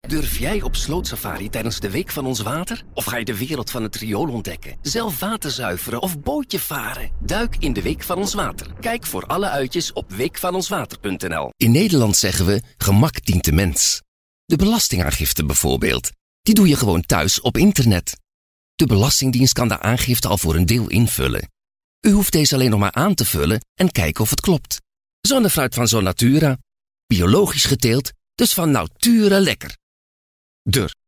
Durf jij op slootsafari tijdens de Week van ons Water? Of ga je de wereld van het riool ontdekken? Zelf water zuiveren of bootje varen? Duik in de Week van ons Water. Kijk voor alle uitjes op weekvanonswater.nl. In Nederland zeggen we, gemak dient de mens. De belastingaangifte bijvoorbeeld, die doe je gewoon thuis op internet. De Belastingdienst kan de aangifte al voor een deel invullen. U hoeft deze alleen nog maar aan te vullen en kijken of het klopt. Zonnefruit van Zonatura. Biologisch geteeld, dus van natura lekker.